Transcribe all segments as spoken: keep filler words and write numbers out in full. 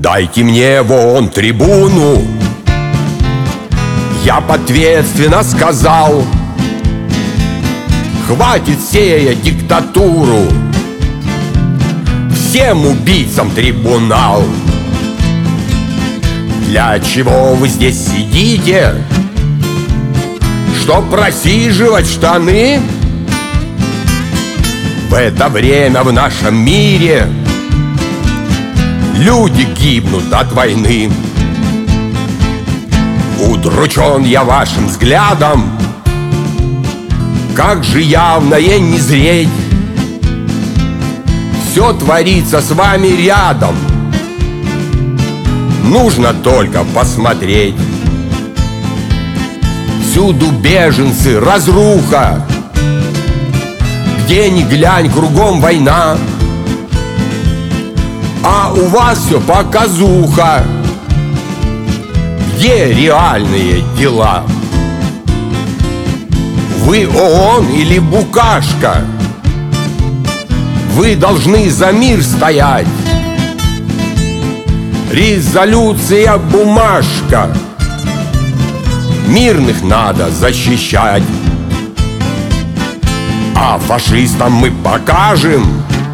Дайте мне вон трибуну. Я ответственно сказал: хватит сеять диктатуру, всем убийцам трибунал. Для чего вы здесь сидите? Чтоб просиживать штаны? В это время в нашем мире люди гибнут от войны. Удручен я вашим взглядом, как же явное не зреть. Все творится с вами рядом, нужно только посмотреть. Всюду беженцы, разруха, где ни глянь, кругом война. А у вас все показуха, где реальные дела? Вы ООН или букашка? Вы должны за мир стоять. Резолюция бумажка, мирных надо защищать. А фашистам мы покажем,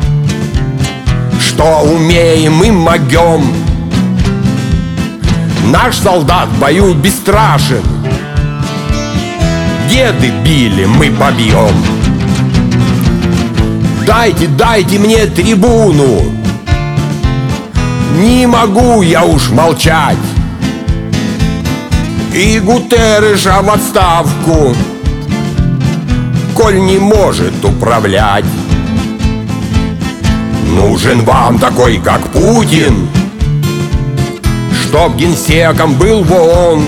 что умеем и могем. Наш солдат в бою бесстрашен, деды били, мы побьем. Дайте, дайте мне трибуну, не могу я уж молчать. И Гутерреша в отставку, коль не может управлять. Нужен вам такой, как Путин, чтоб генсеком был в ООН.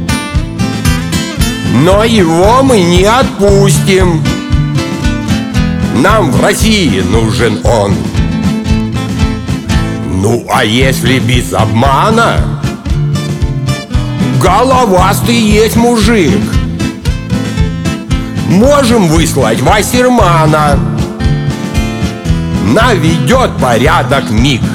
Но его мы не отпустим, нам в России нужен он. Ну а если без обмана, головастый есть мужик, можем выслать Вассермана, наведет порядок миг.